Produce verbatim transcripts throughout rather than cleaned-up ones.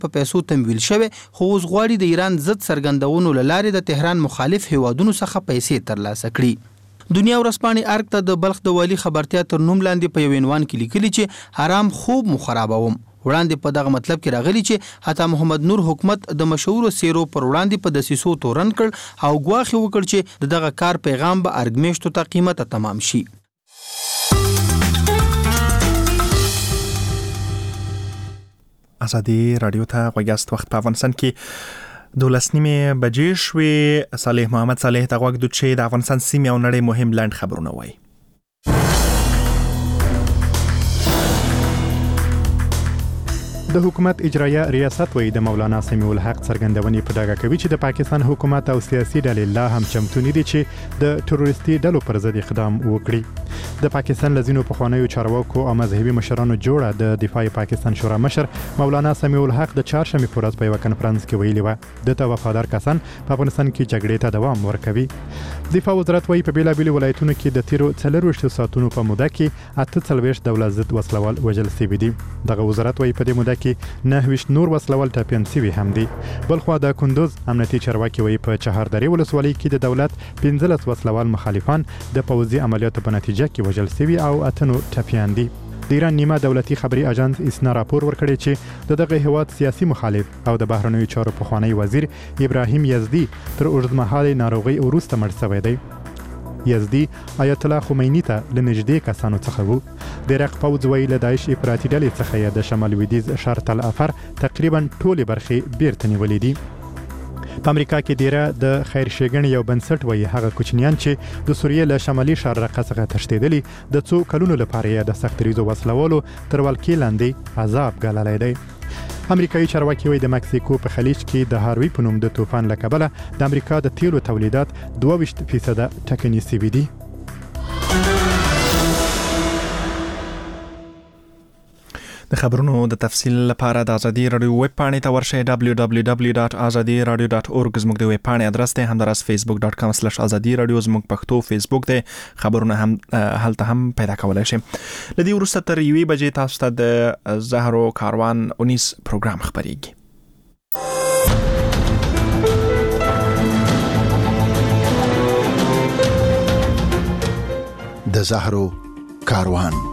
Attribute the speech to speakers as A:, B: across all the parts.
A: په پیسو تمویل شوی، خو اوس غواړي د ایران ضد څرګندونو له لارې د تهران مخالف هیوادونو څخه پیسې ترلاسه کړي. دنیا ورځپاڼې ارګ ته د بلخ د والي خبرتیا تر نوم لاندې په یو عنوان کې لیکلي چې حرام خوب مو خرابوم. وړاندې په دغه مطلب کې راغلی چې عطا محمد نور حکومت د مشهور سیرو پر وړاندې په دسیسو تورن کړ او ګواښ وکړ چې دغه کار پیغام به ارګمیشتو ته قیمته تمام شي.
B: ازادي رادیو ته غوږاست. وخت په افغانستان کې دولس نیمې بجې شوې. صالح محمد صالح ته غوږ دو چې د افغانستان سیمې او نړۍ مهم لنډ خبرونه وایي.
C: د حکومت اجرایه ریاست وایي د مولانا سمیع الحق څرګندونې په ډاګه کوي چې د پاکستان حکومت او سیاسي ډلې لا هم چمتو نه دي چې د تروریستي ډلو پر ضد اقدام وکړي. د پاکستان لزینو پخوانیو چارواکو او مذهبي مشرانو جوړه د دفاع پاکستان شورا مشر مولانا سمیع الحق د چهارشنبې په ورځ په یوه کنفرانس کې ویلي و د ته وفادار کسان په افغانستان کې جګړې ته دوام ورکوي. دفاع وزارت وایي په بیلابېلو ولایتونو کې د تیرو څلرویشتو ساعتونو په موده کې اته څلوېښت دولت ضد وسلوال وژل شوي دي. دغه وزارت وایي په دې موده کې نهه ویشت نور وسلوال ټپیان شوي هم دي. بلخوا د کندوز امنیتي چارواکي وایي په چهاردرې ولسوالۍ کې د دولت پنځلس وسلوال مخالفان د پوځي عملیاتو په نتیجه کې وژل شوي او اته نور ټپیان دي. د ایران نیمه دولتي خبري اژانس اسنا راپور ورکړی چې د دغه هیواد سیاسي مخالف او د بهرنیو چارو پخوانی وزیر ابراهیم یزدي تر اوږدمهالې ناروغۍ وروسته مړ شوی دی. یزدي آیت الله خمینی ته له نږدې کسانو څخه وو. د عراق پوځ وایي له داعش افراطي ډلې څخه یې د شمال لویدیځ شرط الافر تقریبا ټولې برخې بیرته نیولې دي. په امریکا کې ډیره د خیر ښېګڼې یو بنسټ وایي هغه کوچنیان چې د سوریې له شمالي شارقه څخه تښتېدلي د څو کلونو لپاره یې د سخت دریځو وسلوالو تر ولکې لاندې عذاب ګاللی دی. امریکایي چارواکي وایي د مکسیکو په خلیج کې د هاروي په نوم د طوفان له کبله د امریکا د تیلو تولیدات دوه ویشت فیصده ټکني شوي دي.
B: د خبرونو د تفصیل لپاره د ازادي رادیو ویب پاڼې ته ورشئ دبلیو دبلیو دبلیو ډاټ ازادي رادیو ډاټ اورګ زموږ د ویب پاڼې ادرس دی. همداراز فیسبوک ډاټ کام سلیش ازادي رادیو زموږ پښتو فیسبوک دی. خبرونه هم هلته هم پیدا کولی شئ. له دې وروسته تر یوې بجې تاسو ته د زهرو کاروان اونیس پروګرام خپریږي.
D: د زهرو کاروان.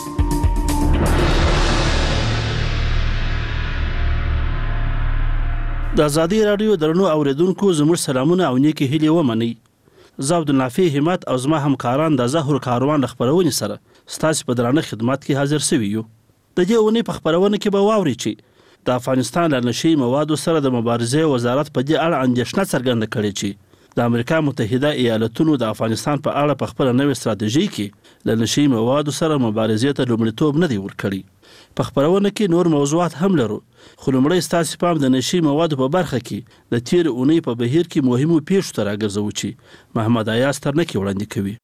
E: د ازادي رادیو درنو اوریدونکو زموږ سلامونه او نیکی هیلې ومنئ. زه عبدالنافع همت او زما همکاران د زهرو کاروان خپرونې سره ستاسو په درانه خدمت کې حاضر سوي یو. د دې اونۍ په خپرونه کې به واورئ چې د افغانستان له نشي موادو سره د مبارزې وزارت په دې اړه اندېښنه څرګنده کړې چې د امریکا متحده ایالتونو د افغانستان په اړه په خپله نوې ستراتیژۍ کې له نشي موادو سره مبارزې ته لومړیتوب نه دی ورکړی. په خپرونه کې نور موضوعات هم لرو، خو لومړی ستاسې پام د نشي موادو په برخه کې د تېرې اونۍ په بهیر کې مهمو پیښو ته راګرځوو چې محمد ایاز ترنکي وړاندې کوي.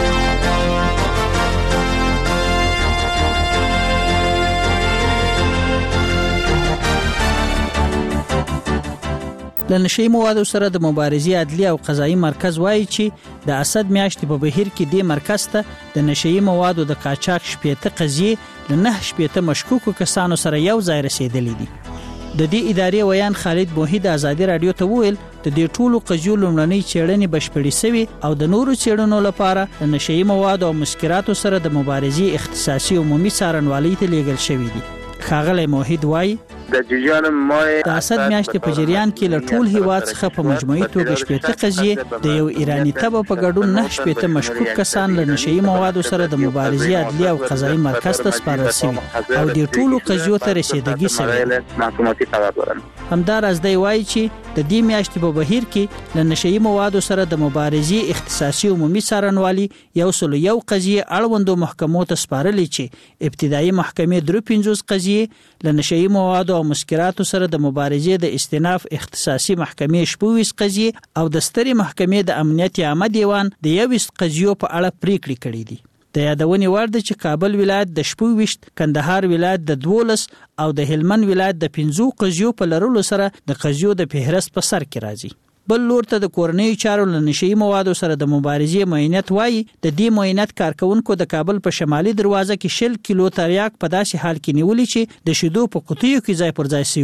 F: له نشي موادو سره د مبارزې عدلي او قضایي مرکز وایي چې د اسد میاشتې په بهیر کې دې مرکز ته د نشي موادو د قاچاق شپېته قضیې له نهه شپېته مشکوکو کسانو سره یو ځای رسېدلې دي. د دې ادارې ویان خالد موحد ازادي رادیو ته وویل د دې ټولو قضیو لومړنۍ څېړنې بشپړې سوي او د نورو څېړنو لپاره د نشي موادو او مسکراتو سره د مبارزې اختصاصي عمومي څارنوالۍ ته لیږل شوي دي. ښاغلی موحد وایي
G: د جریان مای
F: د اسد میاشتې په جریان کې له ټول هیواد څخه په مجموعي توګه شپېته قضیې د یو ایراني تبه په ګډون نه شپېته مشکوک کسان له نشي موادو سره د مبارزې عدلي او قضایي مرکز ته سپارل شوي او د ټولو قضیو ته رسیدګي شوې. همداراز دی وایي چې د دې میاشتې په بهیر کې له نشي موادو سره د مبارزې اختصاصي عمومي څارنوالي یو سل یو قضیې اړوندو محکمو ته سپارلې چې ابتدایي محکمې درې پنځوس قضیې له نشي موادو او مسکراتو سره د مبارزې د استئناف اختصاصي محکمې شپږ قضیې او د سترې محکمې د امنیت عامه دیوان د یوویشت قضیو په اړه پریکړې کړې دي. د یادونې وړ ده چې کابل ولایت د شپږ، کندهار ولایت د دولس او د هلمند ولایت د پنځو قضیو په لرلو سره د قضیو د فهرست په سر کې راځي. بل لور ته د کورنیو چارو له نشي موادو سره د مبارزې معاینت وایي د دې معاینت کارکونکو د کابل په شمالي دروازه کې شل کیلو تریاک په داسې حال کې نیولې چې د شیدو په قطیو کې ځای پر ځای شوي ول.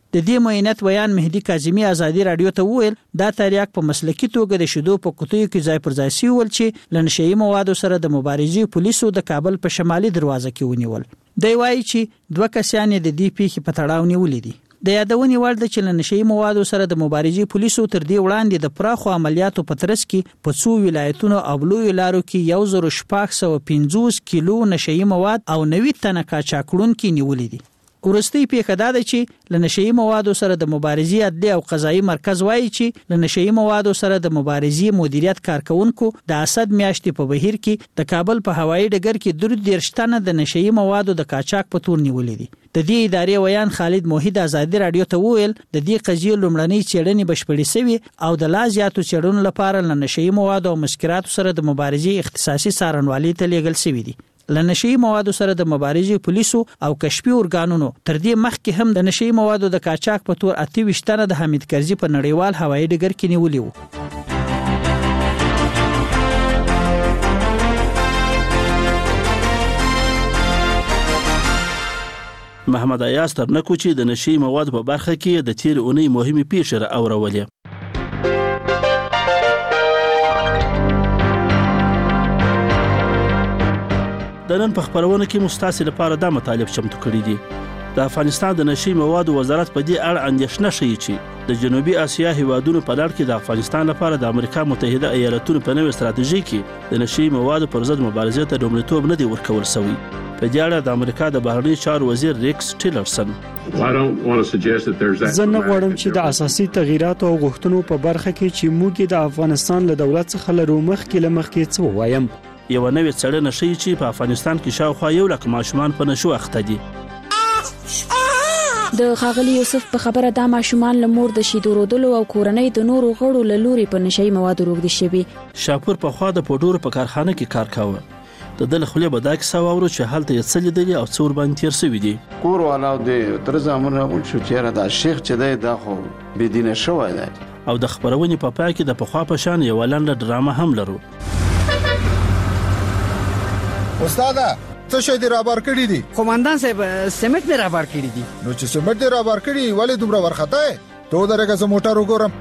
F: د دې معاینت ویان مهدي کاظمي ازادي رادیو ته وویل دا تریاک په مسلکي توګه د شیدو په قطیو کې ځای پر ځای سیول چې لنشئی موادو سره د مبارزې پولیسو د کابل په شمالي دروازه کې ونیول. دی وایي چې دوه کسان د دې پیښې په تړاو نیولې دي. د یادونې وړ ده چې لنشئی موادو سره د مبارزې پولیسو تر دې وړاندې د پراخو عملیاتو په ترڅ کې په څو ولایتونو او لویو لارو کې یو زر شپږ سوه پنځوس کیلو نشئی مواد او نوي تنه قاچاقړونکي نیولې دي. ورستۍ پیښه دا ده چې لنشئی موادو سره د مبارزې عدلي او قضایي مرکز وایي چې لنشئی موادو سره د مبارزې مدیریت کارکونکو د اسد میاشتې په بهیر کې د کابل په هوایي ډګر کې درې دېرش تنه د نشئی موادو د قاچاق په تور نیولې دي. د دې ادارې ویان خالد موحد ازادي رادیو ته وویل د دې قضیې لومړنۍ څېړنې بشپړې شوې او د لا زیاتو څېړنو لپاره لنشئی موادو او مسکراتو سره د مبارزې اختصاصي څارنوالۍ ته لیږل شوي دي. لنشئی موادو سره د مبارزې پولیسو او کشفي ارګانونو تر دې مخکې هم د نشئی موادو د قاچاق په تور اته ویشت تنه د حمید کرزي په نړیوال هوایي ډګر کې نیولي وو.
E: محمد ایاز تر نکو چې د نشئی موادو په برخه کې د تیر اونۍ مهمه پیښه را اورولې. د نن په خبرونه کې مستاسي لپاره دا مطالب چمتو کړی دي. د افغانستان د نشئی موادو وزارت په دې اړه اندېښنه ښیي چې د جنوبي اسیا هیوادونو په لړ کې د افغانستان لپاره د امریکا متحده ایالاتونو په نوې ستراتیژي کې د نشئی موادو پر ضد مبارزې ته لومړیتوب نه دی ورکول شوی. په دې اړه د امریکا د بهرنی چارو وزیر ریکس ټیلرسن
G: زه نه غواړم چې د اساسي تغییراتو او غوښتنو په برخه کې چې موږ د افغانستان له دولت څخه لرو مخکې له مخکې څه ووایم.
E: یو نوې څېړنه ښیي چې په افغانستان کې شاوخوا یو لک ماشومان په نشو اخته دي.
H: د ښاغلي یوسف په خبره دا ماشومان له مور د شیدو رودلو او کورنۍ د نورو غړو له لوري په نشئی موادو روږدي شوي.
E: شاپور په خوا د پوډورو په کارخانه کې کار کاوه. د دل خولې به دا کیسه واورو چې هلته یې څه لیدلي او څه ورباندې تېر شوي دي.
I: کور والاو د تر زامن راغون شو چې دا شیخ چې دی دا خو بېدینه شوی دی.
E: او د خبرونې په پای کې د پخوا په شان یوه لنډه ډرامه هم لرو.
J: استاده څه شي دی رابار کړی دي؟
K: قومندان صاحب سیمټ نه رابار کړی دي.
J: نو چې سیمټ دی رابار کړی ولې دومره ورخته ته درګه زه موټر وګورم.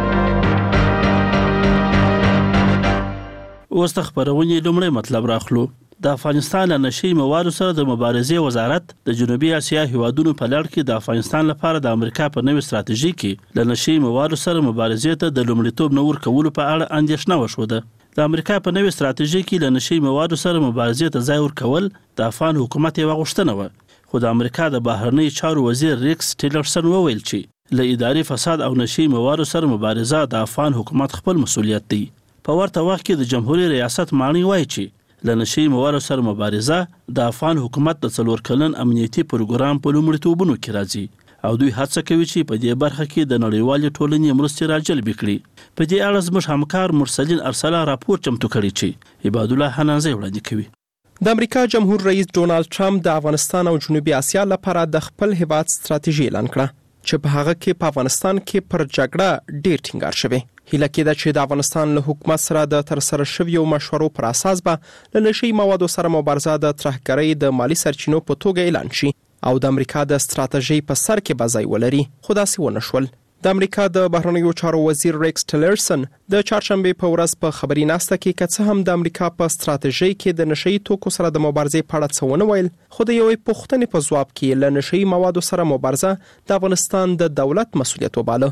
E: اوس د خبرونې لومړی مطلب راخلو. د افغانستان له نشئی موادو سره د مبارزې وزارت د جنوبي اسیا هیوادونو په لړ کې د افغانستان لپاره د امریکا په نوې ستراتیژي کې له نشئی موادو سره مبارزې ته د لومړیتوب نه ورکولو په اړه اندېښنه وشوده. د امریکا په نوې ستراتیژي کې له نشئی موادو سره مبارزې ته ځای ورکول د افغان حکومت یوه غوښتنه وه. خو د امریکا د بهرنی چارو وزیر ریکس ټیلرسن وویل چې له اداري فساد او نشئی موادو سره مبارزه د افغان حکومت خپل مسؤلیت دی. په ورته وخت کې د جمهوریت ریاست مانی وایي چې له نشئی موادو سره مبارزه د افغان حکومت د څلور کلن امنیتي پروګرام په لومړیتوبونو کې راځي او دوی هڅه کوي چې په دې برخه کې د نړیوالې ټولنې مرستې راجلب کړي. په دې اړه زموږ همکار مرسلین ارسلا راپور چمتو کړی چې عباد الله حنانزی وړاندې کوي.
B: د امریکا جمهور رئیس ډونالد ټرمپ د افغانستان او جنوبي اسیا لپاره د خپل هیواد ستراتیژي اعلان کړه چې په هغه کې په افغانستان کې پر جګړه ډیر ټینګار شوی. هیله کېده چې د افغانستان له حکومت سره د ترسره شویو مشورو پر اساس به له نشئی موادو سره مبارزه د ترهګرۍ د مالی سرچینو په توګه اعلان شي او د امریکا د ستراتیژۍ په سر کې به ځای ولري. خو داسې ونه شول. د امریکا د بهرنیو چارو وزیر ریکس ټیلرسن د چهارشنبې په ورځ په خبري ناسته کې که څه هم د امریکا په ستراتیژۍ کې د نشئی توکو سره د مبارزې په اړه څه ونه ویل، خو د یوې پوښتنې په ځواب کې له نشئی موادو سره مبارزه د افغانستان د دولت مسؤلیت وباله.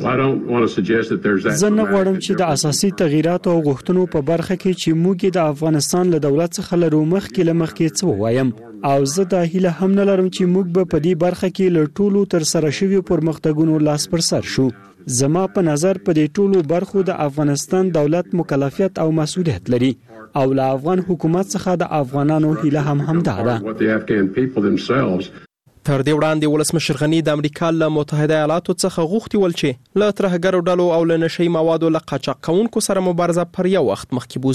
G: زه نه غواړم چې د اساسي تغییراتو او غوښتنو په برخه کې چې موږ د افغانستان له دولت څخه لرو مخکې له مخکې څه ووایم، او زه دا هیله هم نه لرم چې موږ به په دې برخه کې له ټولو تر سره شویو پرمختګونو لاس پر سر شو. زما په نظر په دې ټولو برخو د افغانستان دولت مکلفیت او مسؤلیت لري او له افغان حکومت څخه د افغانانو هیله هم همدا ده.
B: تر دې وړاندې ولسمشر غني د امریکا له متحده ایالاتو څخه غوښتي ول چې له ترهګرو ډلو او له نشئی موادو له قاچاق کوونکو سره مبارزه پر یو وخت مخکې بوزي.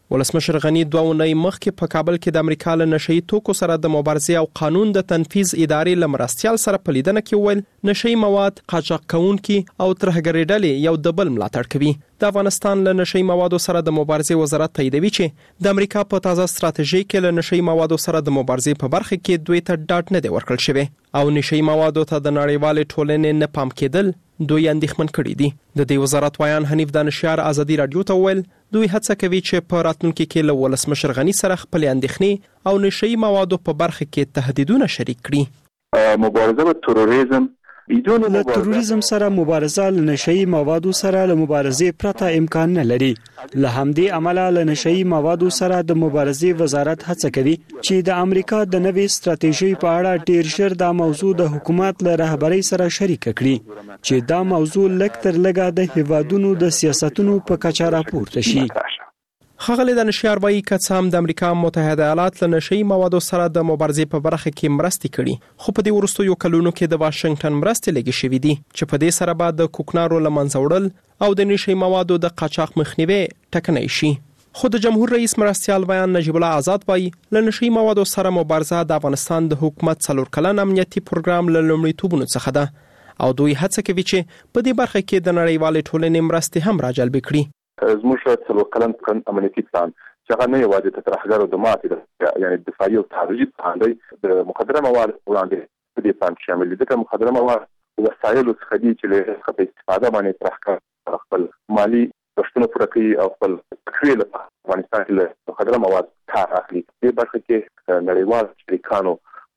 L: ولسمشر غنی دوه اونۍ مخکې په کابل کې د امریکا له نشئی توکو سره د مبارزې او قانون د تنفیذ ادارې له مرستیال سره په لیدنه کې وویل نشئی مواد قاچاق کوونکي او ترهګرۍ ډلې یو د بل ملاتړ کوي. د افغانستان له نشئی موادو سره د مبارزې وزارت تاییدوي چې د امریکا په تازه ستراتیژي کې له نشئی موادو سره د مبارزې په برخه کې دوی ته ډاډ نه دی ورکړل شوی او نشئی موادو ته د نړیوالې ټولنې نه پام کېدل دوی اندېښمن کړي دي. د دې وزارت وایان حنیف دانشیار ازادي رادیو ته وویل دوی هڅه کوي چې په راتلونکي کې له ولسمشر غنی سره خپل اندېښنې او نشئی موادو په برخه کې تهدیدونه شریک کړي.
M: مبارزه با تروریسم
G: له تروریزم سره مبارزه له نشئی موادو سره له مبارزې پرته امکان نه لري. له همدې امله له نشئی موادو سره د مبارزې وزارت هڅه کوي چې د امریکا د نوې ستراتیژۍ په اړه ډیر ژر دا موضوع د حکومت له رهبرۍ سره شریک کړي چې دا موضوع لږ تر لږه د هیوادونو د سیاستونو په کچه راپورته شي.
L: ښاغلی دانشیار وایي که څه هم د امریکا متحده ایالات له نشئی موادو سره د مبارزې په برخه کې مرستې کړي خو په دې وروستیو کلونو کې د واشنګټن مرستې لږې شوې دي چې په دې سره به د کوکنارو له منځه وړل او د نشئی موادو د قاچاق مخنیوی ټکنی شي. خو د جمهور رئیس مرستیال بیان نجیب الله آزاد وایي له نشئی موادو سره مبارزه د افغانستان د حکومت څلور کلن امنیتي پروګرام له لومړیتوبونو څخه ده او دوی هڅه کوي چې په دې برخه کې د نړیوالې ټولنې مرستې هم راجلب کړي.
M: زموږ څلور کلن امنیتي پلان چې هغه نه یوازې د ترهګرو د ماتې یعنی دفاعي او تحریري پلان دی د مخدره مواد وړاندې په دې پلان شامل دي. د مخدره مواد وسایلو څخه دي چې له څخه استفاده باندې ترهګر خپل مالی پښتنو پوره کوي او خپل تکویل افغانستان کې له مخدره مواد کار اخلي. دې برخه کې نړیوال شریکانو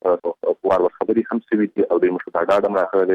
M: وار خبري هم سوي دي او د مشروطه ډاډه مراخله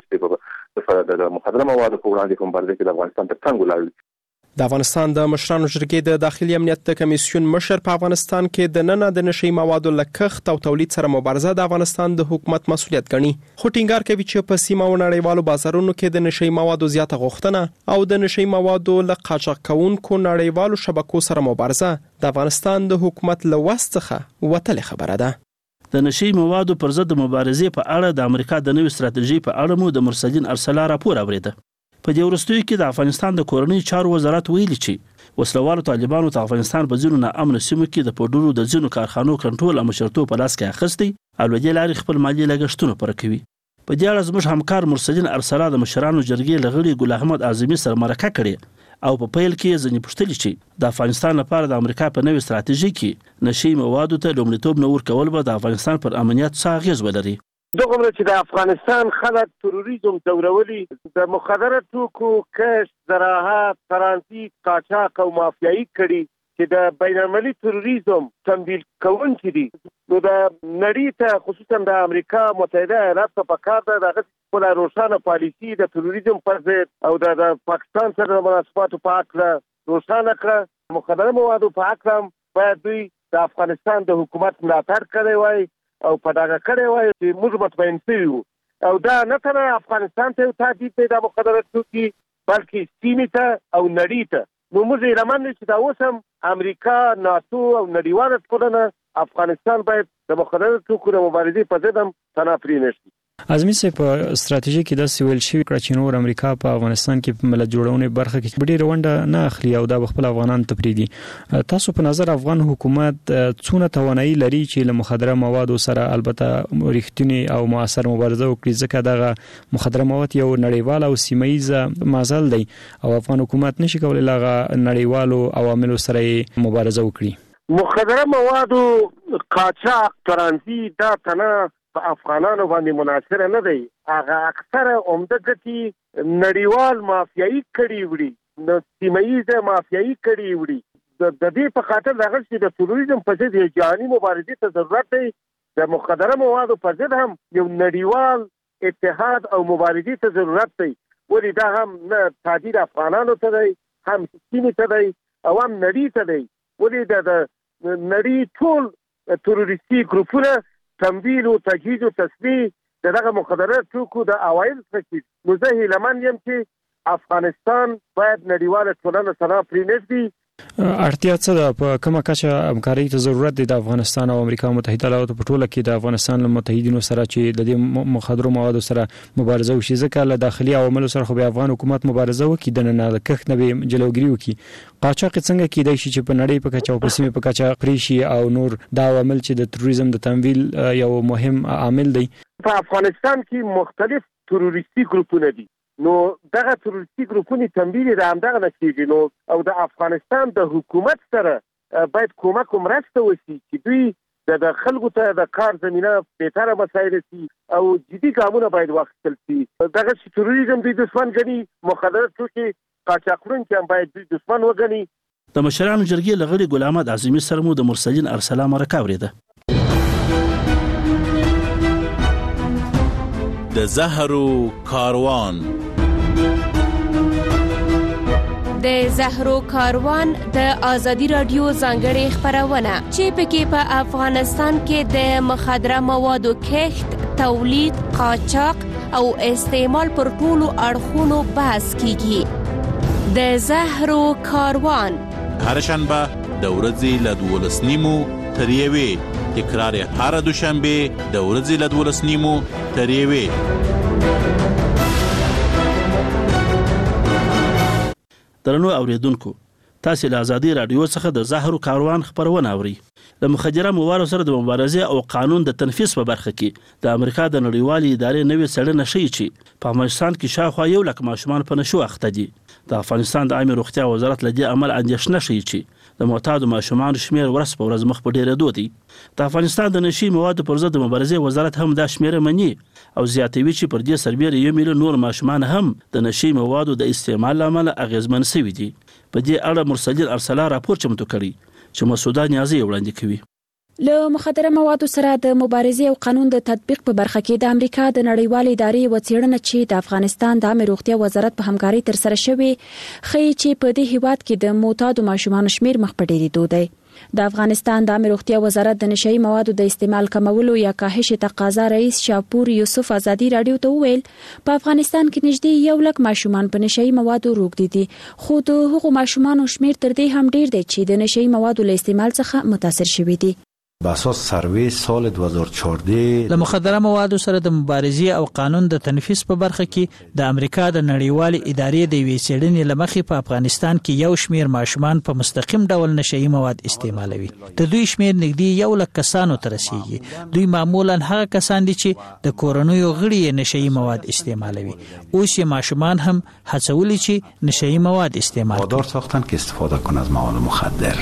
M: دي د مخدره مواد په وړاندې کوم برخه کې د افغانستان تر څنګ ولاړ.
L: د افغانستان د مشرانو جرګې د داخلي امنیت د کمیسیون مشر په افغانستان کې د نن د نشئی موادو لکښت او تولید سره مبارزه د افغانستان د حکومت مسؤلیت ګڼي خو ټینګار کوي چې په سیمه او نړیوالو بازارونو کې د نشئی موادو زیاته غوښتنه او د نشئی موادو له قاچاق کوونکو نړیوالو شبکو سره مبارزه د افغانستان د حکومت له وس څخه وتلې خبره ده.
E: د نشئی موادو پر ضد مبارزې په اړه د امریکا د نوې ستراتیژۍ په اړه مو د مرسلین ارسلا راپور اوریده. په دې وروستیو کې د افغانستان د کورنۍ چارو وزارت ویلي چې وسلوالو طالبانو ته افغانستان په ځینو ناامنه سیمو کې د پوډرو د ځینو کارخانو کنټرول او مشرتوب په لاس کې اخیستی او له دې لارې خپل مالي لګښتونه پوره کوي. په دې اړه زموږ همکار مرسلین ارسلا د مشرانو جرګې له غړي ګل احمد اعظمي سره مرکه کړې او په پیل کې ځینې پوښتنې چې د افغانستان لپاره د امریکا په نوې ستراتیژي کې نشئی موادو ته لومړیتوب نه ورکول به د افغانستان پر امنیت څه اغیز ولري.
N: دغه چې د افغانستان خلک تروریزم ځورولي د مخدره توکو کشف زراعت ترانزیت قاچاق او مافیایي کړي چې د بین المللي تروریزم تمویل کوونکي دي نو د نړۍ ته خصوصا د امریکا متحده ایالات په کار ده دغه خپل روښانه پالیسي د تروریزم پر ضد او د پاکستان سره د مناسباتو په اړه روښانه کړه. مخدره موادو په اړه باید دوی د افغانستان د حکومت ملاتړ کړی وای او په دغه کړی وای چې موږ مطمئن شو او دا نه تنه افغانستان ته تهدید دی د مخدره توکي بلکې سیمې ته او نړۍ ته. نو موږ یې رمن چې دا اوس هم امریکا ناتو او نړیواله ټولنه افغانستان باید د مخدره توکو د مبارزې په ضد هم تنافري نه شي.
G: اعظمي صاحب په ستراتیژي کې د سیول شي کړ چې نور امریکا په افغانستان کې په ملت جوړونې برخه کې ډېر ونډه نه اخلي او د خپل افغانان تفریدي. تاسو په نظر افغان حکومت څونه توانایي لري چې له مخدره موادو سره البته ریښتینی او موثر مبارزه وکړي ځکه دغه مخدره مواد یو نړیوال او سیمایي مازل دی او افغان حکومت نشي کولای لاغه نړیوالو عواملو سره مبارزه وکړي.
N: مخدره موادو قاچاق ترانزیت دا تنه په افغانانو باندې مناصره نه دی. هغه اکثره عمده ګټې نړیوال مافیایي کړي وړي نو سیمایي مافیایي کړي وړي. د دې په خاطر دغه چې د تروریزم په ضد جهاني مبارزې ته ضرورت دی د مخدره موادو په ضد هم یو نړیوال اتحاد او مبارزې ته ضرورت دی. ولې دا هم نه تهدید افغانانو ته دی هم سیمې ته دی او هم نړۍ ته دی. ولې د نړۍ ټول تروریستي ګروپونه تمویل او تجهیز او تصدیق دغه مخدره توکو د اوایل څخه نو زه هیلمن یم چې افغانستان باید نړیواله ټولنه سره پرې نږدې
G: اړتیا څه ده په کومه کچه همکاري ته ضرورت دی د افغانستان او امریکا متحده ایالاتو په ټوله کې د افغانستان له متحدینو سره چې د دې مخدرو موادو سره مبارزه وشي ځکه له داخلي عواملو سره خو به افغان حکومت مبارزه وکړي د نه د کښت نه به جلوګیری وکړي قاچاق څنګه کیدای شي چې په نړۍ په کچه او په سیمه په کچه پریشي او نور دا عوامل چې د تروریزم د تمویل یو مهم عامل دی
N: په افغانستان کې مختلف تروریستي ګروپونه دي نو دغه تروریستي ګروپونه تمویل د همدغه نشيږي نو او د افغانستان د حکومت سره باید کومک مرسته وشي چې دوی د خلکو ته د کار زمينه بهتره مسایل شي او جدي ګامونه باید واخیستل شي دغه تروریزم د دشمن غني مخدرات توکي قاچاقون چې باید د دشمن وګني
E: د مشرانو جرګې لغړي ګل احمد اعظمي سره مو د مرسلین ارسلا مرکه وریده
O: د زهرو کاروان
P: د زهرو کاروان د ازادي رادیو ځانګړي خبرونه چې پکې په افغانستان کې د مخدره موادو کښت، تولید، قاچاق او استعمال پر ټولو اړخونو بحث کیږي. د زهرو کاروان
O: هر شنبه د ورځې له دولس نیمو تر یوې، تکرار هر دوشنبه د ورځې له دولس نیمو تر یوې.
E: درنو اوریدونکو، تاسو له ازادي رادیو څخه د زهرو کاروان خبرونه اورئ. د مخدره موادو سره د مبارزې او قانون د تنفيذ په برخه کې د امریکا د نړیوالې ادارې نوې څېړنه ښیي چې په افغانستان کې شاوخوا یو لک ماشومان په نشو اخته دي. د افغانستان د عامه روغتیا وزارت له دې عمل اندېښنه ښیي چې د معتادو ماشومان شمیر ورځ په ورځ مخ په ډیرېدو دی. د افغانستان د نشي موادو پر ضد مبارزې وزارت هم دا شمیر مني او زیاتوي چې پر دې سربېره یو میلیون نور ماشومان هم د نشي موادو د استعمال لامل اغیزمن شوي دي. په دې اړه مرسلین ارسلا راپور چمتو کړی چې مسعوده نیازي وړاندې کوي.
H: له مخدره موادو سره د مبارزې او قانون د تطبیق په برخه کې د امریکا د نړیوالې ادارې وڅېړنه چې د افغانستان د عامه روغتیا وزارت په همکاري تر سره شوې ښیي چې په دې هیواد کې د معتادو ماشومان شمیر مخ په ډیرېدو دی. د افغانستان د عامه روغتیا وزارت د نشئی موادو د استعمال کمولو یا کاهش تقاضا رئیس شاپور یوسف ازادي رادیو ته وویل په افغانستان کې نږدې یو لک ماشومان په نشئی موادو روږدي دي، خو د هغو ماشومانو شمیر تر دې هم ډیر دی چې د نشئی موادو له استعمال څخه متاثر شوي دي.
Q: به اساس سروې سال دو هزار و چهارده
F: له مخدره موادو سره د مبارزې او قانون د تنفيذ په برخه کې د امریکا د نړیوالې ادارې د وی څېړنې لمخې په افغانستان کې یو شمیر ماشومان په مستقیم ډول نشئی مواد استعمالوي. د دوی شمیر نږدې یو لک کسانو ته رسیږي. دوی معمولا هغه کسان دي چې د کورنیو غړي نشئی مواد استعمالوي. اوس یې ماشومان هم هڅولي چې نشئی مواد استعمال
Q: وادار ساختن که استفاده کنه از مواد مخدر.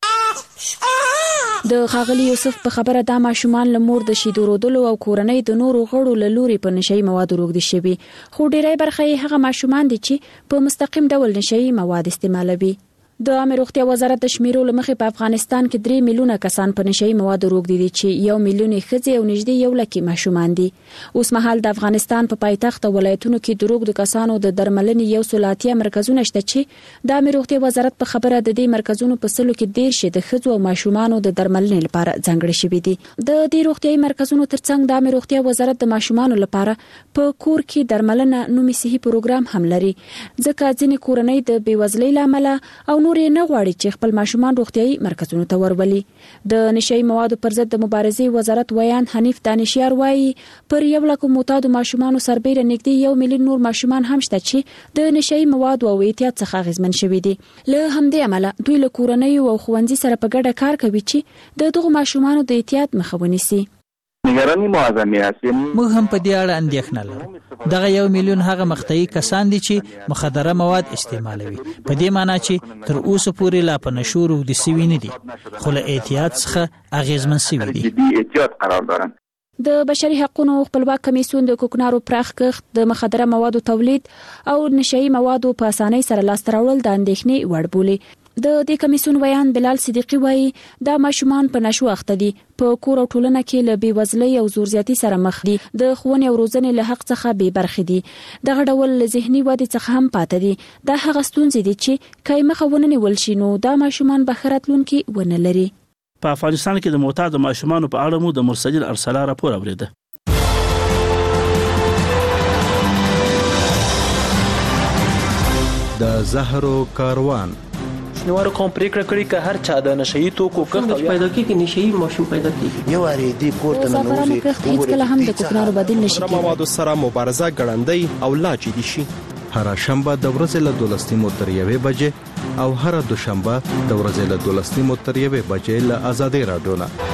H: د ښاغلي یوسف په خبره دا ماشومان له مور د شیدو رودلو او کورنۍ د نورو غړو له لوري په نشئی موادو روږدي شوي، خو ډیری برخه یې هغه ماشومان دي چې په مستقیم ډول نشئی مواد استعمالوي. د عامه روغتیا وزارت د شمیرو لمخې په افغانستان کې درې میلیونه کسان په نشئی موادو روږدي دي چې یو میلیون ښځې او نږدې یو لک ماشومان دي. اوس مهال د افغانستان په پایتخت ولایتونو کې د روږدو کسانو د درملنې یو سل اتیا مرکزونه شته چې د عامه روغتیا وزارت په خبره د دې مرکزونو په سلو کې ډیر شي د ښځو او ماشومانو د درملنې لپاره ځانګړي شوي دي. د دې روغتیايي مرکزونو ترڅنګ د عامه روغتیا وزارت د ماشومانو لپاره په کور کې درملنه نومي صحي پروګرام هم لري، ځکه ځینې کورنۍ د بېوزلۍ له امله او نور نه غواړي چې خپل ماشومان روغتيایي مرکزونو ته ورولي. د نشئی موادو پر ضد د مبارزې وزارت ویان حنیف دانشیار وایي پر یو لک معتادو ماشومانو سربېره نږدې یو میلیون نور ماشومان هم شته چې د نشئی موادو او اعتیاد څخه اغېزمن شوي دي. له همدې امله دوی له کورنیو او ښوونځي سره په ګډه کار کوي چې د دغو ماشومانو د اعتیاد مخه ونیسي.
R: نگرانی معظمی هستیم.
F: موږ هم په دې اړه اندېښنه لرو. دغه یو میلیون هغه مقطعي کسان دي چې مخدره مواد استعمالوي، په دې معنی چې تر اوسه پورې لا په نشو روږدي سوي نه دي، خو له احتیاط څخه اغېزمن سوي دي.
R: احتیاط قرار دارن.
H: د بشري حقوقو خپلواک کمیسیون د کوکنارو پراخ کښت، د مخدره موادو تولید او نشئی موادو په اسانۍ سره لاسته راوړل د اندېښنې وړ بولي. د دې کمیسیون ویان بلال صدیقی وایي دا ماشومان په نشو اخته دي، په کور او ټولنه کې له بېوزلۍ او زورزیاتي سره مخ دي، د ښوونې او روزنې له حق څخه بې برخې دي، دغه ډول ذهني ودې څخه هم پاتې دي. دا هغه ستونزې دي چې که یې مخه ونه نیول شي نو دا ماشومان به ښه راتلونکي ونه لري.
E: په افغانستان کې د معتادو ماشومانو په اړه مو د مرسلین ارسلا راپور اوریده.
D: د زهرو کاروان
S: شنوارو قوم پریکړه کړې چې هر چا د نشئی توکو کښت
K: پیدا کیږي نشئی ماشوم پیدا کیږي
T: یو اړې دې کوټه نه نوځي
H: هیڅ کله هم د کوکنارو بدیل نشي
L: کېدای. موادو سره مبارزه ګړندۍ او لا جدي شي.
U: هر شنبه د ورځې له دولس نیمو تر یوې بجې او هر دوشنبه د ورځې له دولس نیمو تر یوې بجې له آزادۍ راډیو نه.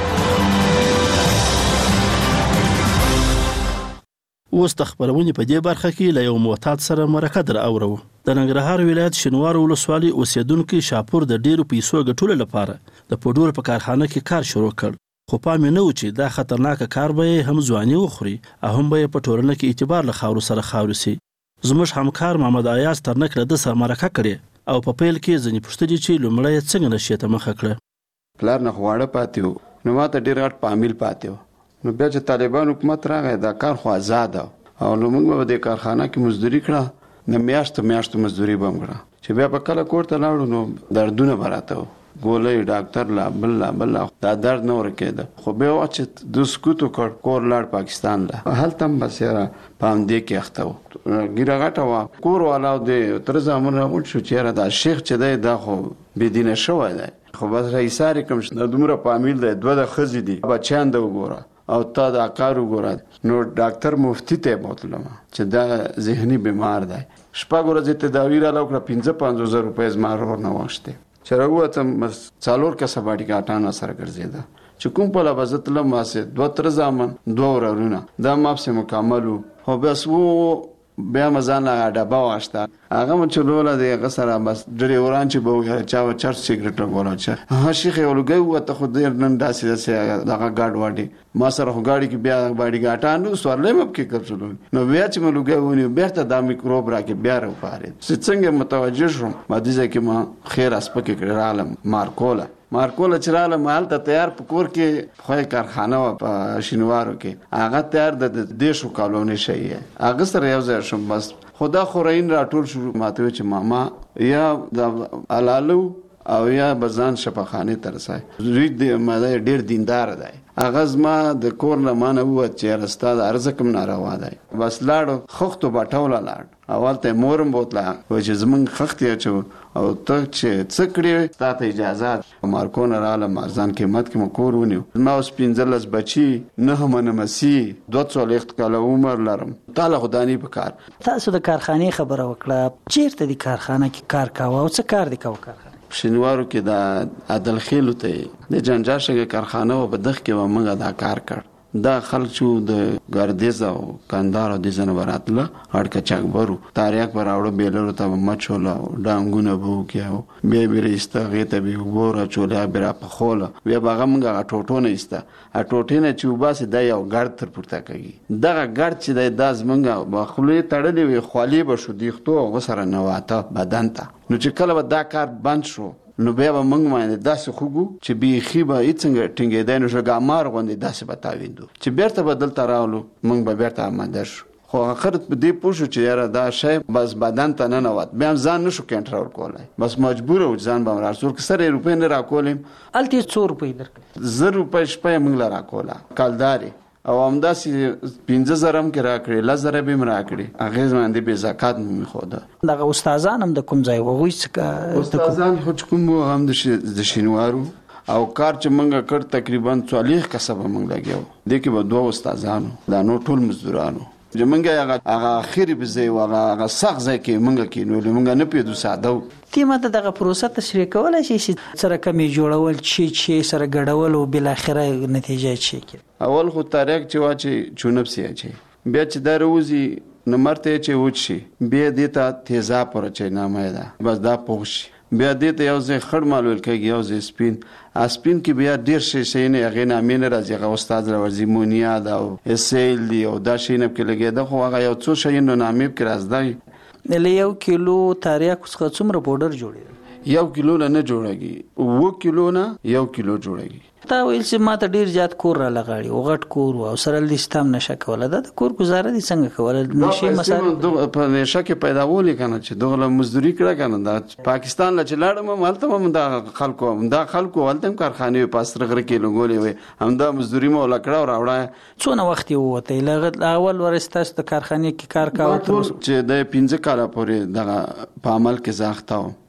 E: اوس د خبرونې په دې برخه کې له یو معتاد سره مرکه در اورو. د ننګرهار ولایت شینوار ولسوالۍ اوسیدونکو شاپور د ډیرو پیسو ګټلو لپاره د پوډور په کارخانه کې کار شروع کړ. خو پام نه و چې دا خطرناک کار به هم ځواني وخوري او هم به په ټولنه کې اعتبار له خاورو سره خاوري سي. زموږ همکار محمد ایاز ترنک له د سره مرکه کړې او په پیل کې ځنې پوښتنې چې لومړی څنګه نشي ته مخه کړه.
I: پلار نه غواړه پاتې نو ماته ډیر غټ پامیل پاتې نو بیا چې طالبان حکومت راغی دا کار خو آزاد او نو موږ به د کارخانه کې مزدوري کړه نه میاشت میاشت مزدوري بم کړه چې بیا په کله کور ته لاړو نو دردونه براته ګولې ډاکټر لا بل لا بل دا درد نه ورکېده خو به واچ د سکوتو کور کور لاړ پاکستان لا هلته هم بسره پام دې کې اخته ګیره غټه وا کور والا دې تر زمونه و شو چې دا شیخ چې دی دا خو بيدینه شوی دی خو بس رئیساری کوم د دومره پامیل دی دوه د خزې دي بچیان د وګوره او تا دا کار وګوره نو ډاکټر مفتی ته بوتلم چې دا ذهني بیمار دی شپږ ورځې تداوی را لوکړه پنځه پنځه زره روپۍ زماره ورنه واخته چرغوته څالور کسه باندې کاټانه سره ګرځیدا چې کوم په لبازت لماسه دوه تر زامن دوه ورونه دا ماپسه مکملو خو بس وو بیا مزان لا ډبا واشته هغه مچلول دی غسر بس ډریوران چې به چا چر سیګریټ لګولا چې ها شیخ یو لګي وته خو دې نن داسې داسې دغه گاډ واډي ما سره خو گاډي کې بیا باندې گاټانو سوارلې مب کې کړل نو بیا چې ملګي ونی بیرته د میکروب راکې بیا راپاره څنګه متوجه شوم ما دې ځکه ما خیر اسپکه کړل عالم مارکولا مارکولا چراله مال ته تیار پکور کې خو کارخانه په شینوارو کې هغه تیار د دیشو کالونی شي هغه سره یو ځای شم بس خدا خورین راټول شروع ماته چې ماما یا د علالو او یا بزان شپخانه ترسای زوی د ماده ډیر دیندار دی هغه زما د کور نه مانه و چې رستا د ارزکم ناروا دی بس لاړو خختو باټوله لاړ اول ته مورم بوتلا و چې زمون خخت یا چې او ته چې څکړې تاسو اجازه مارکون رااله مارزان قیمت کې مکور ونیو ما اوس پنځلس بچي نه منمسي دوه څولخت کاله عمر لرم تعالی خدانی په کار
F: تاسو د کارخانه خبره وکړه چیرته د کارخانه کې کار کاوه او څه کار دی کاوه کارخانه
I: شینوارو کې د عدل خېلو ته د جنجاشګه کارخانه و په دغه کې و موږ دا کار کړ دا خلک چې د ګردیز او کندهار د زنوراتله اړکه چاکبرو تاریخ براوړو بیلرو ته مچولا ډانګونه بو کېو به بیرسته غته به وګوره چولا برا په خوله بیا باغه موږ ټوټونه ایسته ا ټوټینه چې وباسي د یو ګرد تر پورته کوي دغه ګرد چې د داز منګه بخلې تړلې وي خالی به شو دیختو وسره نواته بدن ته نو چې کله دا کار بند شو نو بیا به موږ باندې داسې خوګو چې بیخي به څنګه ټینګېدای نو شګامار غوندې داسې به تاویندو چې بیرته به دلته راولو موږ به بیرته آماده شو خو آخر په دې پوه شو چې یاره دا شی بس بدن ته ننوت بیا هم ځان نشو کنټرول کولی بس مجبور و ځان به هم راڅور که سر یې روپۍ نه راکولیم
F: هلته یې څو روپۍ درکړې
I: زر روپۍ شپه یې موږ له راکوله کالدارې او همداسې پنځه زره هم کې راکړې لس زره به هم راکړې هغې باندې بې زکات مو مېښوده
F: دغه استادان هم د کوم ځای و هغوی څه
I: استادان خو چې کوم وو هم د شینوارو او کار چې موږ کړ تقریبا څوارلس کسه به موږ لګیا وو دې کې به دوه استادانو دا نور ټول مزدورانو چې موږ هغه اخري به ځای و هغه سخت ځای کې موږ کېنولو موږ نه پوهېدو ساده وو
F: تی ماته دغه پروسه تشریح کولی شي چې سره کمې جوړول چې چې سره ګډول او بالاخره نتیجه چې کړي
I: اول خو تاریخ چې واچي چونپسي اچي بیا چې دا روزي نمرته چې وچ شي بیا دې ته تیزاب پر چې نامه ده بس دا پوښ بیا دې ته یو ځای خړ مالول کېږي یو ځای سپین اسپین کې بیا ډیر شي شي نه هغه نامې نه راځي هغه استاد راوځي مونیا دا او اسیل دی او دا شي نه کې لګي دا خو هغه یو څو شي نه نامې کې راځي
F: له یو کیلو تاریخ څخه څومره پاوډر جوړي
I: یو کیلو نه جوړيږي وو کیلو نه یو کیلو جوړيږي
F: تا ویل چې ما ته ډیر زیات کور را لغاړي او غټ کور او سره د استام نشه کوله دا د کور گزاره دي څنګه کوله نشي مسایل
I: په نشه کې پیدا ولې کنه چې دغه مزدوري کړه کنه دا پاکستان لا چلاړم مالته هم دا خلکو دا خلکو ولته کارخانه په استرغره کې لګولې وي هم دا مزدوري مو لکړه او راوړه
F: څونه وخت یې وته لغه اول ورستاس د کارخانه کې کار کاوه
I: چې د پنځه کاله پورې دغه په عمل کې زاخته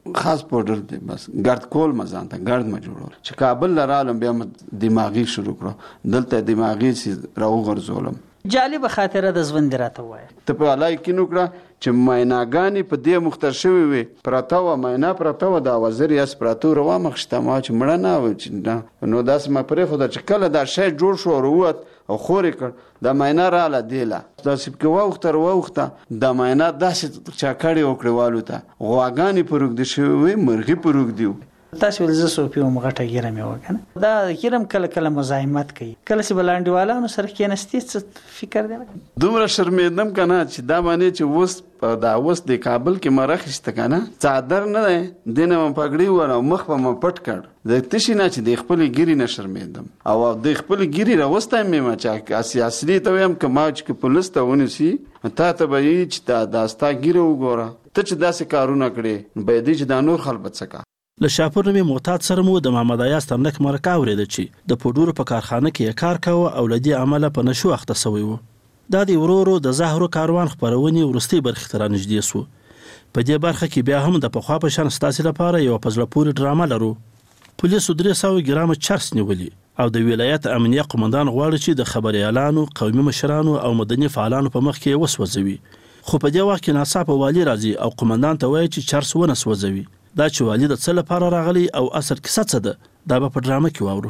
I: خاص پودر دی بس ګرد کول مزان ته ګرد ما جوړول چې کابل لرالم بیا دماغي شروع کړو دلته دماغي سي راو غرزولم
F: جالب خاطره د ژوند راته وای
I: ته په لای کې نو کړه چې مایناګانی په دې مختر شوی وي پراته و ماینا پراته و دا وزیر یاس پراتو روا مخشته ما چې مړه نه و چې نو داس ما پرې خو دا چې کله دا شی جوړ شو وروت او خورې کړ دا ماینا رااله دیله دا سپ کې وختر وخته دا ماینا داسې چا کړي وکړي والو ته غواګانی پروګ دي شوی مرغي پروګ دیو
F: تاسو ول زه سو پیوم غټه ګیرم یو کنه دا ګیرم کله کله مزاحمت کوي کله چې بلاندیوالانو سره کېنستي څه فکر دی
I: دومره شرمېدم کنه چې دا معنی چې وس دا وس د کابل کې مرخصته کنه څادر نه دی دنه م پګړی ور او مخ په م پټ کړ د تشي نه چې د خپل ګیری نه شرمېدم او د خپل ګیری راوستای مې ما چې سیاسي ته ويم کما چې پولیس ته ونیسي تا ته به چې دا داستا ګیره وګوره ته چې داسې کارونه کړې به دې چې دا نور خلک څه
E: له شاپور نوې معتاد سره مو د محمد ایاز تمنک مرکه اورېده چې د پوډورو په کارخانه کې کار کاوه او له دې عمله په نشو اخته سوی و دا د ورورو د زهرو کاروان خپرونې وروستۍ برخې ته رانږدې سو په دې برخه کې بیا هم د پخوا په شان ستاسې لپاره یوه په زړه پورې ډرامه لرو پولیسو درې سوه ګرامه چرس نیولي او د ولایت امنیه قمندان غواړي چې د خبریالانو قومي مشرانو او مدني فعالانو په مخ کې وسوځوي خو په دې وخت کې ناڅاپه والي راځي او قمندان ته وایي چې چرس ونه سوځوي دا چې والي د څه لپاره راغلی او اصل کیسه څه ده دا به په ډرامه کې واورو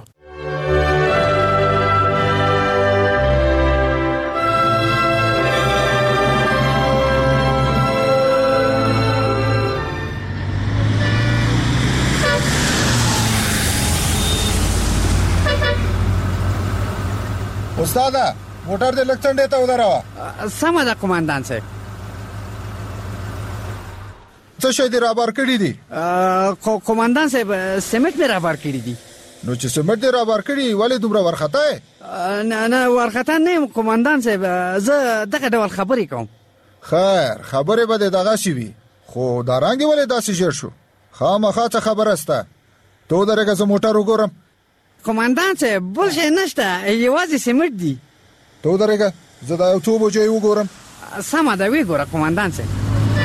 J: استاده موټر دې لږ څنډې ته ودراوه
A: سمه ده قمندان صاحب
J: څه شي دې رابار کړی دي
A: قمندان صاحب سیمټ مې رابار کړی دي
J: نو چې سیمټ دې رابار کړی ولې دومره ورخته
A: یې نه نه ورخته نه یم قمندان صاحب زه دغه ډول خبرې کوم
J: خیر خبرې به دې دغه شي وي خو دا رنګ ولې داسې ژر شو خامخا څه خبره سته ته ودرېږه زه موټر وګورم
A: قمندان صاحب بل شی نشته یوازې سیمټ دي
J: ته ودرېږه زه دا یو څو بجې وګورم
A: سمه ده وی ګوره قمندان صاحب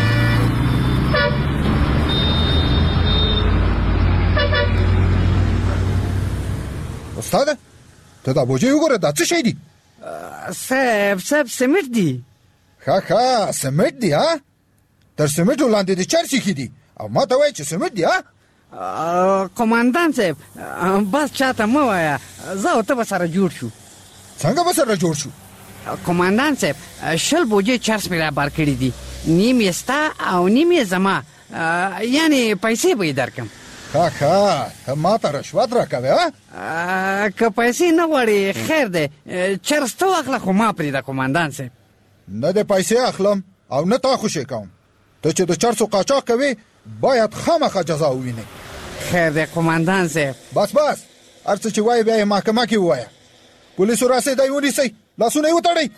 J: استاده ته دا بوجي وګوره دا څه شي دي
A: صاحب صاحب سیمټ دي
J: ښه ښه سیمټ دي ها تر سیمټ ولاندې د چرسي کې دي او ما ته وایي چې سیمټ دي ها
A: قمندان صاحب بس چاته مه وایه زه او ته به سره جوړ شو
J: څنګه به سره جوړ شو
A: قمندان صاحب شل بوجې چرس مې رابار کړي دي نیم یې ستا او نیم یې زما یعنې پیسې به یې درکم
J: ښه ښه ما ته رشوت راکوې ها
A: که پیسې نه غواړې خیر دی چرس ته واخله خو ما پرېږده قمندان صاحب
J: نه د پیسې اخلم او نه تا خوشې کوم ته چې د چرسو قاچاق کوې باید خامخا جزا ووینې
A: خیر دی قمندان صاحب
J: بس بس هر څه چې وایې بیا یې محکمه کې ووایه پولیسو راسئ دی ونیسئ لاسونه یې وتړئ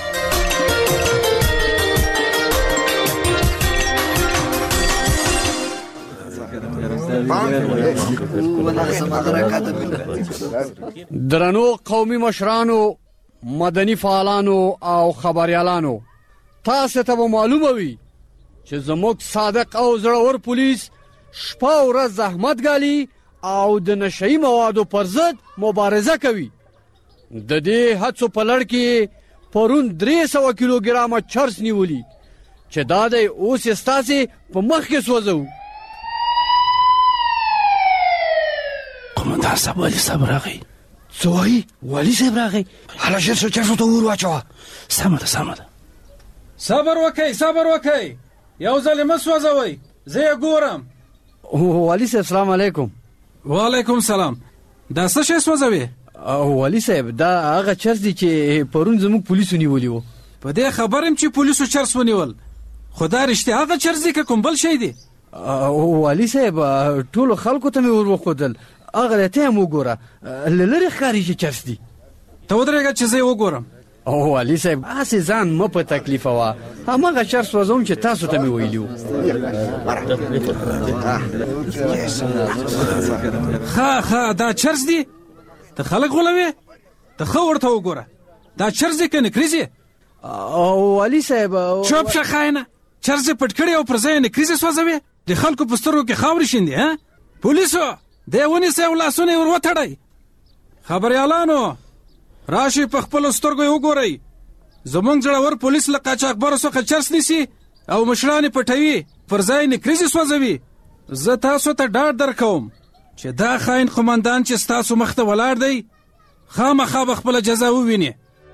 A: درنو قومي مشرانو مدني فعالانو او خبريالانو تاسو ته معلومه وي چې زموږ صادق او زړور پولیس شپه او ورځ زحمت ګالي او د نشئی موادو پر ضد مبارزه کوي د دې هڅو په لړ کې پرون درې سوه کیلوګرامه چرس نیولي چې دا د اوس ستاسي په مخ کې سوځو
E: قمندان صاحب والی صاحب راغی
A: څه وایي والی صاحب راغی هله ژر څه چرسو ته ور واچوه
E: سمه ده سمه ده
V: صبر وکئ صبر وکئ یو ځل مه سوځوئ زه یې ګورم
A: والی صاحب سلام علیکم
V: وعلیکم سلام دا څه شی سوځوې
A: والی صاحب دا هغه چرس دی چې پرون زموږ پولیسو نیولي وو
V: په دې خبر یم چې پولیسو چرس ونیول خو دا رښتیا هغه چرس دی که کوم بل شی دی
A: والی صاحب ټولو خلکو ته مې ور وښودل هغه ته هم وګوره له لرې ښکاري چې چرس دی
V: ته ودرېږه چې زه یې وګورم
A: والی صاحب هسې ځان مه په تکلیفه وه هماغه چرس وځوم چې تاسو ته مې ویلي وو
V: ښه ښه دا چرس دی ته خلک غولوې ته ښه ورته وګوره دا چرس دی که نکریز یې
A: والی صاحب
V: چوپ شه خاینه چرس یې پټ کړی او پر ځای یې نکریز یې سوځوې د خلکو په سترګو کې خاورې شیندي؟ ها پولیسو دی ونیسئ او لاسونه یې ور وتړئ. خبریالانو راشئ په خپلو سترګو یې وګورئ. زموږ زړور پولیس له قاچاقبرو څخه چرس نیسي او مشران یې پټوي، پر ځای نکریزې سوځوي. زه تاسو ته ډاډ درکوم چې دا خاین قمندان چې ستاسو مخ ته ولاړ دی خامخا به خپله جزا وویني.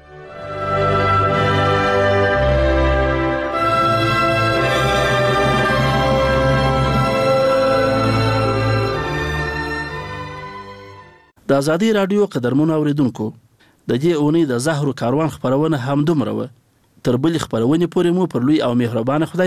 E: د ازادي راډیو قدرمنو اوریدونکو، د دې اونۍ د زهرو کاروان خپرونه همدومره وه. تر بلې خپرونې پورې مو پر لوی او مهربانه خدای